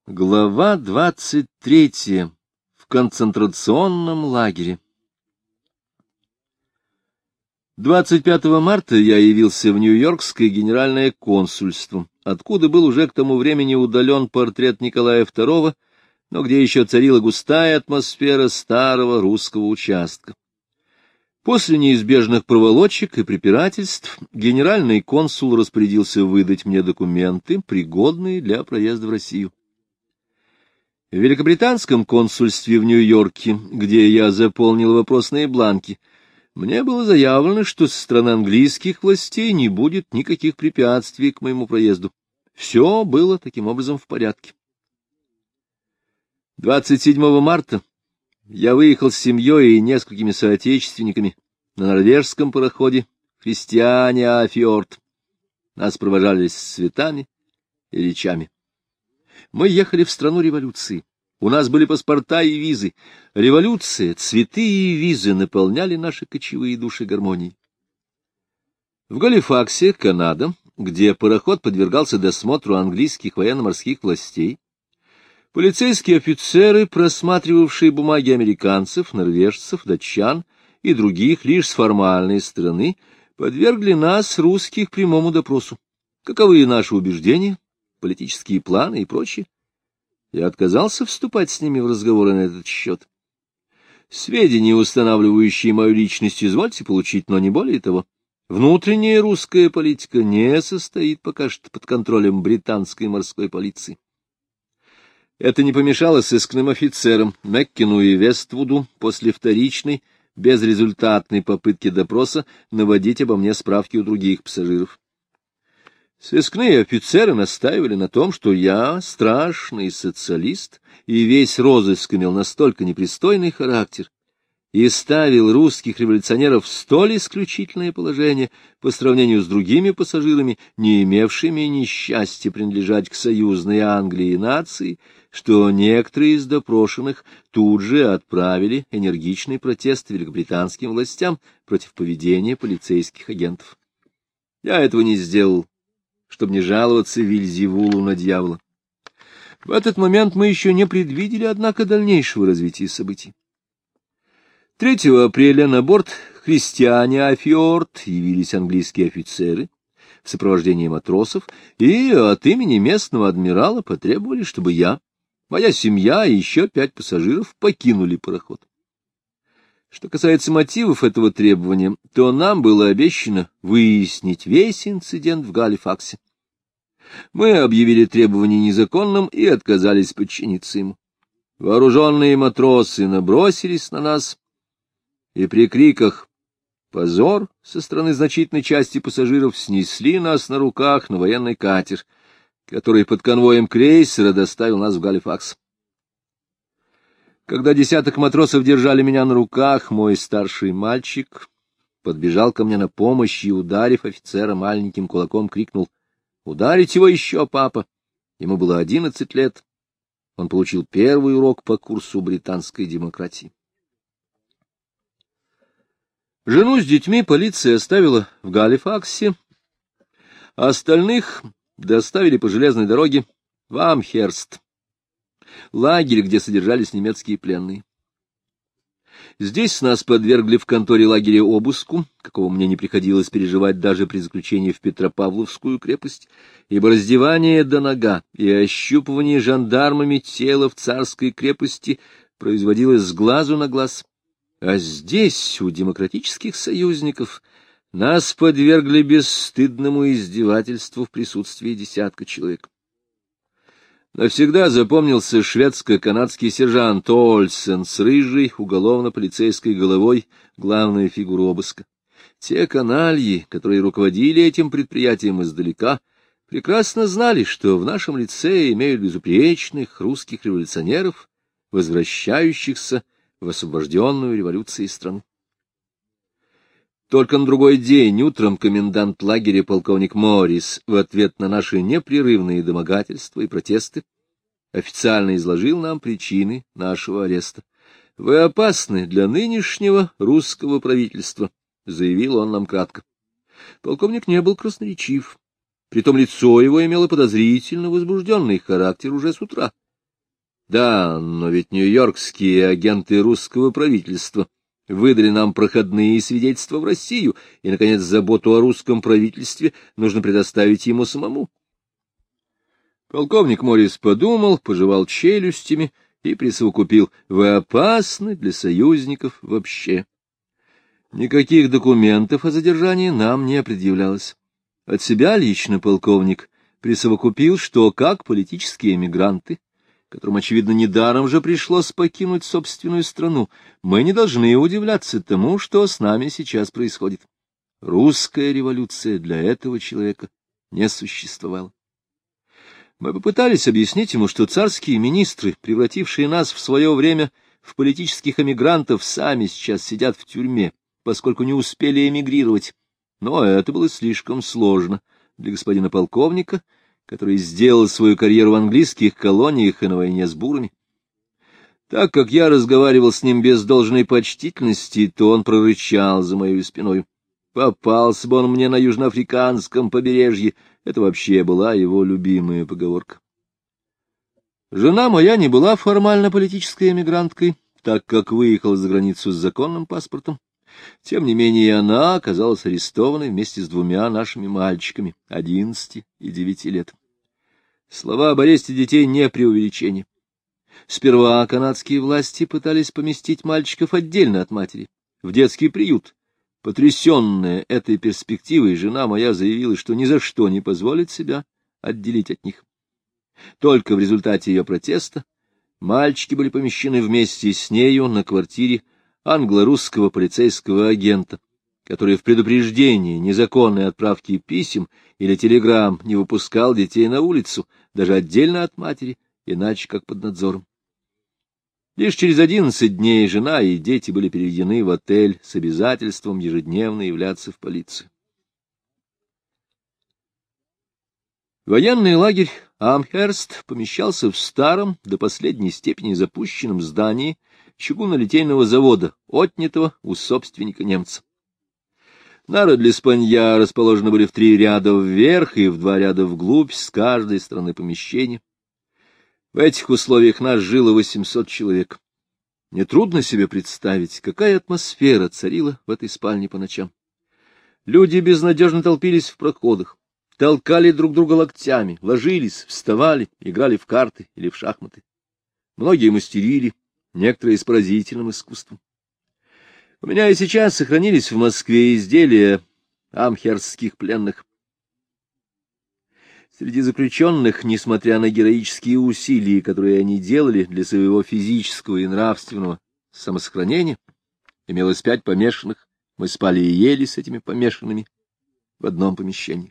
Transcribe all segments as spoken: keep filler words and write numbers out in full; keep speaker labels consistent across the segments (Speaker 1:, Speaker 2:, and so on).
Speaker 1: Глава двадцать третья. В концентрационном лагере. двадцать пятого марта я явился в Нью-Йоркское генеральное консульство, откуда был уже к тому времени удален портрет Николая второго, но где еще царила густая атмосфера старого русского участка. После неизбежных проволочек и препирательств генеральный консул распорядился выдать мне документы, пригодные для проезда в Россию. В великобританском консульстве в Нью-Йорке, где я заполнил вопросные бланки, мне было заявлено, что со стороны английских властей не будет никаких препятствий к моему проезду. Все было таким образом в порядке. двадцать седьмого марта я выехал с семьей и несколькими соотечественниками на норвежском пароходе «Христиания Фьорд». Нас провожали с цветами и речами. Мы ехали в страну революции. У нас были паспорта и визы. Революция, цветы и визы наполняли наши кочевые души гармонией. В Галифаксе, Канада, где пароход подвергался досмотру английских военно-морских властей, полицейские офицеры, просматривавшие бумаги американцев, норвежцев, датчан и других лишь с формальной стороны, подвергли нас, русских, прямому допросу. Каковы наши убеждения, политические планы и прочее? Я отказался вступать с ними в разговоры на этот счет. Сведения, устанавливающие мою личность, извольте получить, но не более того. Внутренняя русская политика не состоит пока что под контролем британской морской полиции. Это не помешало сыскным офицерам Мэккину и Вествуду после вторичной, безрезультатной попытки допроса наводить обо мне справки у других пассажиров. Сыскные офицеры настаивали на том, что я страшный социалист, и весь розыск имел настолько непристойный характер и ставил русских революционеров в столь исключительное положение по сравнению с другими пассажирами, не имевшими несчастья принадлежать к союзной Англии нации, что некоторые из допрошенных тут же отправили энергичный протест великобританским властям против поведения полицейских агентов. Я этого не сделал, чтобы не жаловаться Вельзевулу на дьявола. В этот момент мы еще не предвидели, однако, дальнейшего развития событий. третьего апреля на борт «Христиания Фьорд» явились английские офицеры в сопровождении матросов и от имени местного адмирала потребовали, чтобы я, моя семья и еще пять пассажиров покинули пароход. Что касается мотивов этого требования, то нам было обещано выяснить весь инцидент в Галифаксе. Мы объявили требование незаконным и отказались подчиниться ему. Вооруженные матросы набросились на нас, и при криках «Позор!» со стороны значительной части пассажиров снесли нас на руках на военный катер, который под конвоем крейсера доставил нас в Галифакс. Когда десяток матросов держали меня на руках, мой старший мальчик подбежал ко мне на помощь и, ударив офицера маленьким кулаком, крикнул: «Ударить его еще, папа!» Ему было одиннадцать лет. Он получил первый урок по курсу британской демократии. Жену с детьми полиция оставила в Галифаксе, а остальных доставили по железной дороге в Амхерст, лагерь, где содержались немецкие пленные. Здесь нас подвергли в конторе лагеря обыску, какого мне не приходилось переживать даже при заключении в Петропавловскую крепость, ибо раздевание до нога и ощупывание жандармами тела в царской крепости производилось с глазу на глаз. А здесь, у демократических союзников, нас подвергли бесстыдному издевательству в присутствии десятка человек. Навсегда запомнился шведско-канадский сержант Ольсен с рыжей уголовно-полицейской головой, главная фигура обыска. Те канальи, которые руководили этим предприятием издалека, прекрасно знали, что в нашем лице имеют безупречных русских революционеров, возвращающихся в освобожденную революцией страну. Только на другой день утром комендант лагеря полковник Моррис в ответ на наши непрерывные домогательства и протесты официально изложил нам причины нашего ареста. «Вы опасны для нынешнего русского правительства», — заявил он нам кратко. Полковник не был красноречив. Притом лицо его имело подозрительно возбужденный характер уже с утра. Да, но ведь нью-йоркские агенты русского правительства выдали нам проходные свидетельства в Россию, и, наконец, заботу о русском правительстве нужно предоставить ему самому. Полковник Моррис подумал, пожевал челюстями и присовокупил: «Вы опасны для союзников вообще». Никаких документов о задержании нам не предъявлялось. От себя лично полковник присовокупил, что как политические эмигранты, которым, очевидно, недаром же пришлось покинуть собственную страну, мы не должны удивляться тому, что с нами сейчас происходит. Русская революция для этого человека не существовала. Мы попытались объяснить ему, что царские министры, превратившие нас в свое время в политических эмигрантов, сами сейчас сидят в тюрьме, поскольку не успели эмигрировать. Но это было слишком сложно для господина полковника, который сделал свою карьеру в английских колониях и на войне с бурами. Так как я разговаривал с ним без должной почтительности, то он прорычал за моей спиной: «Попался бы он мне на южноафриканском побережье». Это вообще была его любимая поговорка. Жена моя не была формально политической эмигранткой, так как выехала за границу с законным паспортом. Тем не менее, она оказалась арестованной вместе с двумя нашими мальчиками, одиннадцати и девяти лет. Слова об аресте детей не преувеличение. Сперва канадские власти пытались поместить мальчиков отдельно от матери, в детский приют. Потрясенная этой перспективой, жена моя заявила, что ни за что не позволит себя отделить от них. Только в результате ее протеста мальчики были помещены вместе с нею на квартире англо-русского полицейского агента, который в предупреждении незаконной отправки писем или телеграмм не выпускал детей на улицу, даже отдельно от матери, иначе как под надзором. Лишь через одиннадцать дней жена и дети были переведены в отель с обязательством ежедневно являться в полицию. Военный лагерь Амхерст помещался в старом, до последней степени запущенном здании чугунолитейного завода, отнятого у собственника немца. Нары для спанья расположены были в три ряда вверх и в два ряда вглубь с каждой стороны помещения. В этих условиях нас жило восемьсот человек. Нетрудно себе представить, какая атмосфера царила в этой спальне по ночам. Люди безнадежно толпились в проходах, толкали друг друга локтями, ложились, вставали, играли в карты или в шахматы. Многие мастерили, некоторые с поразительным искусством. У меня и сейчас сохранились в Москве изделия амхерстских пленных. Среди заключенных, несмотря на героические усилия, которые они делали для своего физического и нравственного самосохранения, имелось пять помешанных, мы спали и ели с этими помешанными в одном помещении.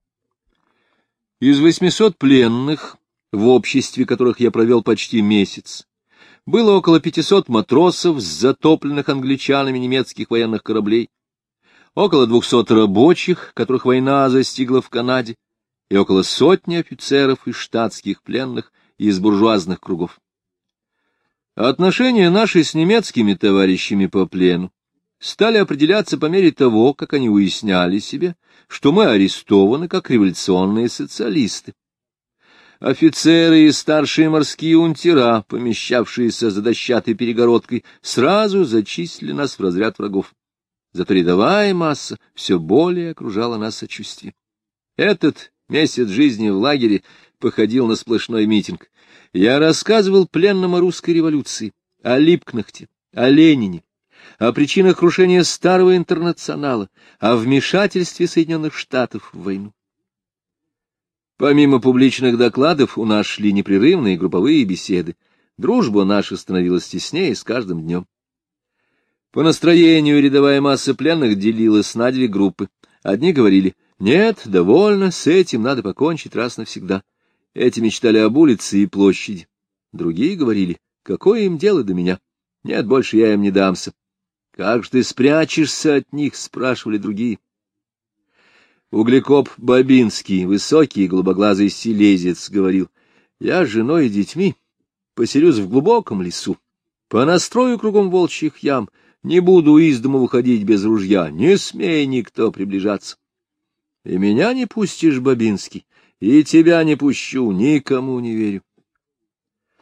Speaker 1: Из восьмисот пленных, в обществе которых я провел почти месяц, было около пятисот матросов с затопленных англичанами немецких военных кораблей, около двухсот рабочих, которых война застигла в Канаде, и около сотни офицеров и штатских пленных из буржуазных кругов. Отношения наши с немецкими товарищами по плену стали определяться по мере того, как они уясняли себе, что мы арестованы как революционные социалисты. Офицеры и старшие морские унтера, помещавшиеся за дощатой перегородкой, сразу зачислили нас в разряд врагов. Зато рядовая масса все более окружала нас сочувствием. Этот месяц жизни в лагере походил на сплошной митинг. Я рассказывал пленным о русской революции, о Липкнехте, о Ленине, о причинах крушения старого интернационала, о вмешательстве Соединенных Штатов в войну. Помимо публичных докладов у нас шли непрерывные групповые беседы. Дружба наша становилась теснее с каждым днем. По настроению рядовая масса пленных делилась на две группы. Одни говорили: «Нет, довольно, с этим надо покончить раз навсегда». Эти мечтали об улице и площади. Другие говорили: «Какое им дело до меня? Нет, больше я им не дамся». «Как же ты спрячешься от них?» — спрашивали другие. Углекоп Бабинский, высокий и голубоглазый силезец, говорил: «Я с женой и детьми поселюсь в глубоком лесу, понастрою кругом волчьих ям, не буду из дома выходить без ружья, не смей никто приближаться». И меня не пустишь, Бабинский, и тебя не пущу, никому не верю.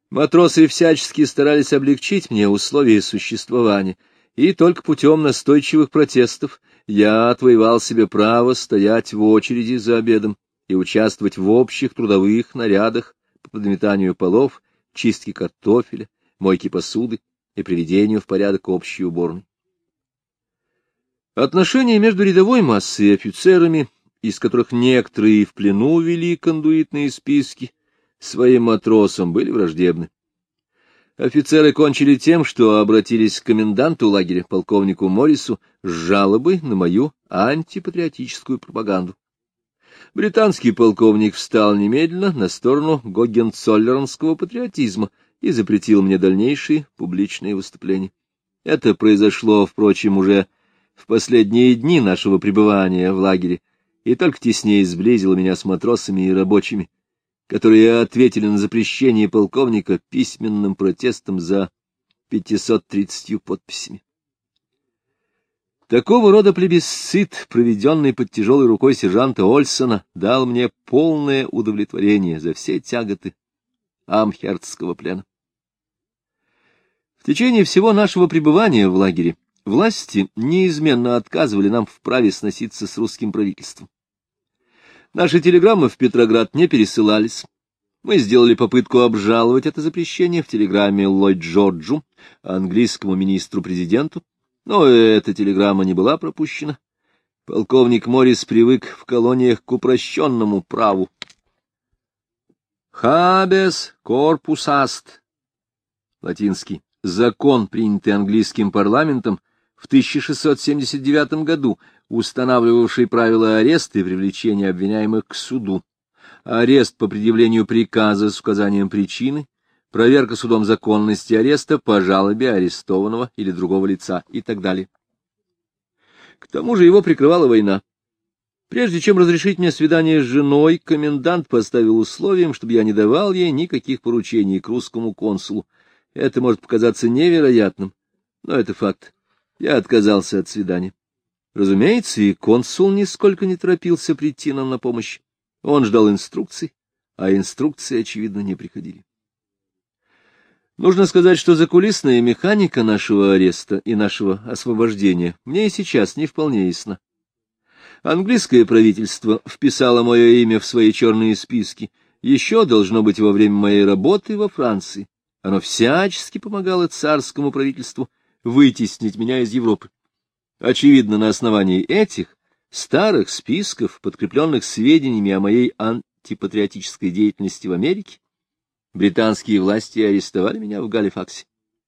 Speaker 1: Матросы всячески старались облегчить мне условия существования, и только путем настойчивых протестов я отвоевал себе право стоять в очереди за обедом и участвовать в общих трудовых нарядах по подметанию полов, чистке картофеля, мойке посуды и приведению в порядок общей уборной. Отношения между рядовой массой и офицерами, из которых некоторые в плену вели кондуитные списки, своим матросам были враждебны. Офицеры кончили тем, что обратились к коменданту лагеря, полковнику Моррису, с жалобой на мою антипатриотическую пропаганду. Британский полковник встал немедленно на сторону гогенцоллернского патриотизма и запретил мне дальнейшие публичные выступления. Это произошло, впрочем, уже в последние дни нашего пребывания в лагере, и только теснее сблизило меня с матросами и рабочими, которые ответили на запрещение полковника письменным протестом за пятьсот тридцатью подписями. Такого рода плебисцит, проведенный под тяжелой рукой сержанта Ольсона, дал мне полное удовлетворение за все тяготы амхерстского плена. В течение всего нашего пребывания в лагере власти неизменно отказывали нам в праве сноситься с русским правительством. Наши телеграммы в Петроград не пересылались. Мы сделали попытку обжаловать это запрещение в телеграмме Ллойд Джорджу, английскому министру-президенту, но эта телеграмма не была пропущена. Полковник Моррис привык в колониях к упрощенному праву. «Habeas corpus est» латинский. Закон, принятый английским парламентом в тысяча шестьсот семьдесят девятом году, устанавливавший правила ареста и привлечения обвиняемых к суду. Арест по предъявлению приказа с указанием причины, проверка судом законности ареста по жалобе арестованного или другого лица и так далее. К тому же его прикрывала война. Прежде чем разрешить мне свидание с женой, комендант поставил условием, чтобы я не давал ей никаких поручений к русскому консулу. Это может показаться невероятным, но это факт. Я отказался от свидания. Разумеется, и консул нисколько не торопился прийти нам на помощь. Он ждал инструкций, а инструкции, очевидно, не приходили. Нужно сказать, что закулисная механика нашего ареста и нашего освобождения мне и сейчас не вполне ясна. Английское правительство вписало мое имя в свои черные списки, еще должно быть во время моей работы во Франции. Оно всячески помогало царскому правительству вытеснить меня из Европы. Очевидно, на основании этих старых списков, подкрепленных сведениями о моей антипатриотической деятельности в Америке, британские власти арестовали меня в Галифаксе.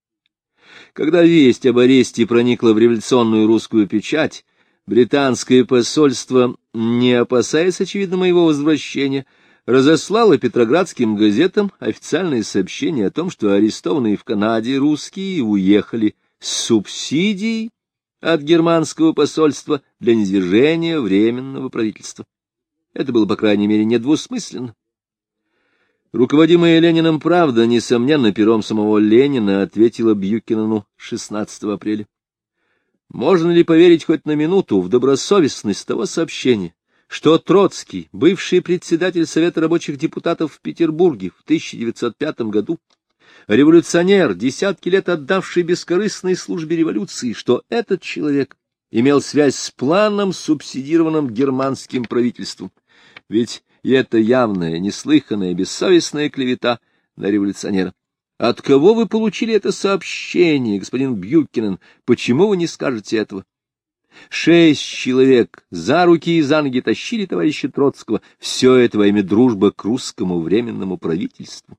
Speaker 1: Когда весть об аресте проникла в революционную русскую печать, британское посольство, не опасаясь, очевидно, моего возвращения, разослало петроградским газетам официальное сообщение о том, что арестованные в Канаде русские уехали с субсидией от германского посольства для низвержения Временного правительства. Это было, по крайней мере, недвусмысленно. Руководимая Лениным «Правда», несомненно, пером самого Ленина, ответила Бьюкенену шестнадцатого апреля. Можно ли поверить хоть на минуту в добросовестность того сообщения, что Троцкий, бывший председатель Совета рабочих депутатов в Петербурге в тысяча девятьсот пятом году, революционер, десятки лет отдавший бескорыстной службе революции, что этот человек имел связь с планом, субсидированным германским правительством? Ведь это явная, неслыханная, бессовестная клевета на революционера. От кого вы получили это сообщение, господин Бьюкенен? Почему вы не скажете этого? Шесть человек за руки и за ноги тащили товарища Троцкого. Все это во имя дружбы к русскому временному правительству.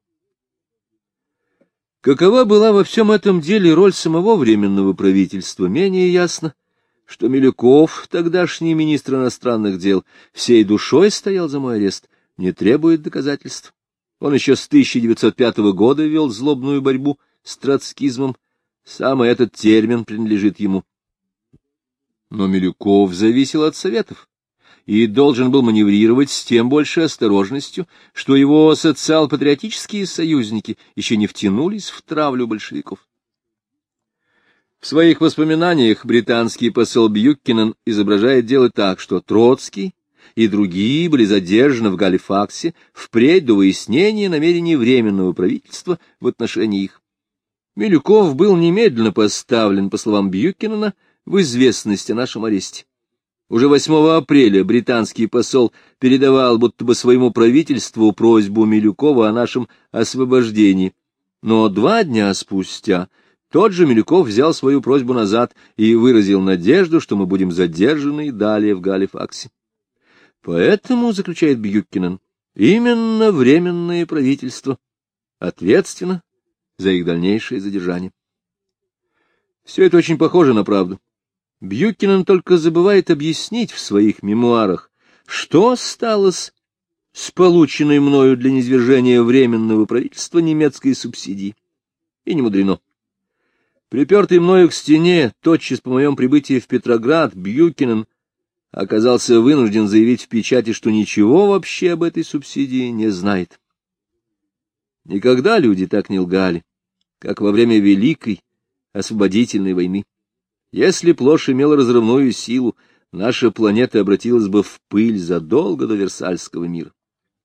Speaker 1: Какова была во всем этом деле роль самого временного правительства, менее ясно. Что Милюков, тогдашний министр иностранных дел, всей душой стоял за мой арест, не требует доказательств. Он еще с тысяча девятьсот пятого года вел злобную борьбу с троцкизмом. Сам этот термин принадлежит ему. Но Милюков зависел от советов и должен был маневрировать с тем большей осторожностью, что его социал-патриотические союзники еще не втянулись в травлю большевиков. В своих воспоминаниях британский посол Бьюкенен изображает дело так, что Троцкий и другие были задержаны в Галифаксе впредь до выяснения намерений Временного правительства в отношении их. Милюков был немедленно поставлен, по словам Бьюкинена, в известность о нашем аресте. Уже восьмого апреля британский посол передавал будто бы своему правительству просьбу Милюкова о нашем освобождении. Но два дня спустя тот же Милюков взял свою просьбу назад и выразил надежду, что мы будем задержаны далее в Галифаксе. Поэтому, заключает Бьюкинен, именно Временное правительство ответственно за их дальнейшее задержание. Все это очень похоже на правду. Бьюкинен только забывает объяснить в своих мемуарах, что стало с, с полученной мною для низвержения Временного правительства немецкой субсидии. И не мудрено. Припертый мною к стене, тотчас по моем прибытии в Петроград, Бьюкинен оказался вынужден заявить в печати, что ничего вообще об этой субсидии не знает. Никогда люди так не лгали, как во время Великой освободительной войны. Если б ложь имела разрывную силу, наша планета обратилась бы в пыль задолго до Версальского мира.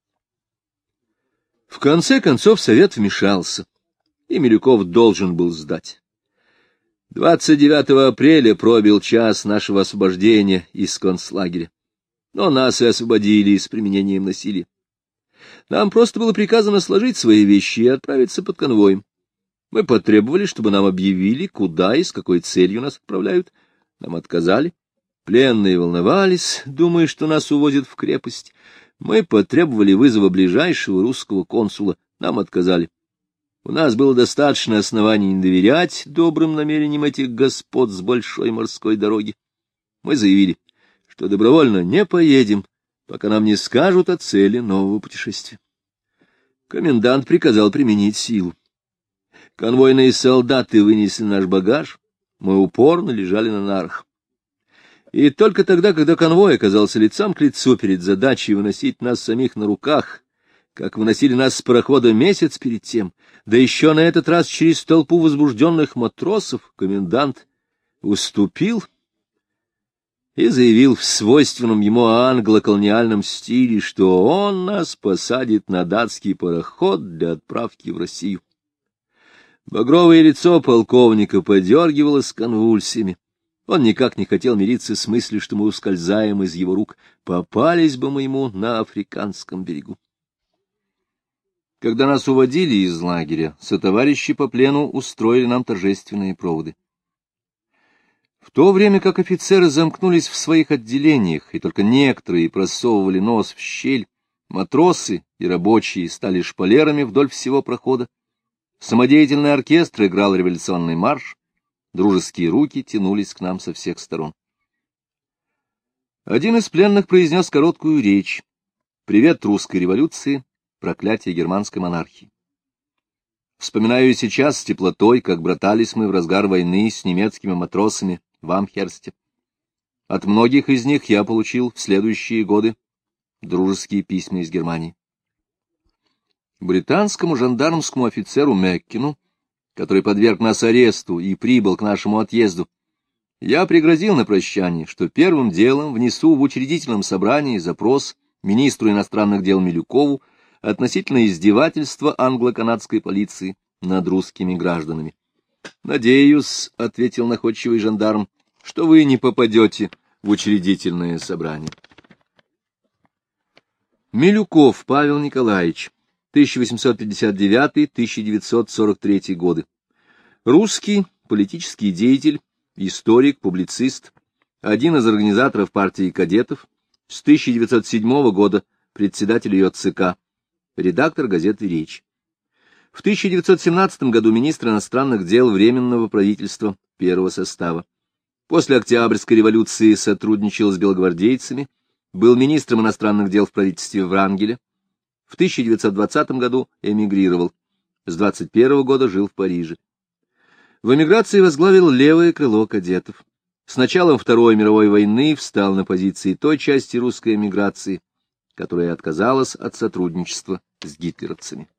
Speaker 1: В конце концов Совет вмешался, и Милюков должен был сдать. двадцать девятого апреля пробил час нашего освобождения из концлагеря, но нас и освободили с применением насилия. Нам просто было приказано сложить свои вещи и отправиться под конвоем. Мы потребовали, чтобы нам объявили, куда и с какой целью нас отправляют. Нам отказали. Пленные волновались, думая, что нас увозят в крепость. Мы потребовали вызова ближайшего русского консула. Нам отказали. У нас было достаточно оснований не доверять добрым намерениям этих господ с большой морской дороги. Мы заявили, что добровольно не поедем, пока нам не скажут о цели нового путешествия. Комендант приказал применить силу. Конвойные солдаты вынесли наш багаж, мы упорно лежали на нарах. И только тогда, когда конвой оказался лицом к лицу перед задачей выносить нас самих на руках, как выносили нас с парохода месяц перед тем, да еще на этот раз через толпу возбужденных матросов, комендант уступил и заявил в свойственном ему англо-колониальном стиле, что он нас посадит на датский пароход для отправки в Россию. Багровое лицо полковника подергивалось конвульсиями. Он никак не хотел мириться с мыслью, что мы ускользаем из его рук, попались бы мы ему на африканском берегу. Когда нас уводили из лагеря, сотоварищи по плену устроили нам торжественные проводы. В то время как офицеры замкнулись в своих отделениях, и только некоторые просовывали нос в щель, матросы и рабочие стали шпалерами вдоль всего прохода. Самодеятельный оркестр играл революционный марш, дружеские руки тянулись к нам со всех сторон. Один из пленных произнес короткую речь: «Привет русской революции, проклятие германской монархии». Вспоминаю сейчас с теплотой, как братались мы в разгар войны с немецкими матросами в Амхерсте. От многих из них я получил в следующие годы дружеские письма из Германии. Британскому жандармскому офицеру Меккину, который подверг нас аресту и прибыл к нашему отъезду, я пригрозил на прощание, что первым делом внесу в учредительном собрании запрос министру иностранных дел Милюкову относительно издевательства англо-канадской полиции над русскими гражданами. «Надеюсь, — ответил находчивый жандарм, — что вы не попадете в учредительное собрание». Милюков Павел Николаевич, тысяча восемьсот пятьдесят девятый — тысяча девятьсот сорок третий годы. Русский политический деятель, историк, публицист, один из организаторов партии кадетов, с тысяча девятьсот седьмого года председатель ее ЦК, редактор газеты «Речь». В тысяча девятьсот семнадцатом году министр иностранных дел Временного правительства первого состава. После Октябрьской революции сотрудничал с белогвардейцами, был министром иностранных дел в правительстве Врангеля. В тысяча девятьсот двадцатом году эмигрировал. С двадцать первого года жил в Париже. В эмиграции возглавил левое крыло кадетов. С началом Второй мировой войны встал на позиции той части русской эмиграции, которая отказалась от сотрудничества с гитлеровцами.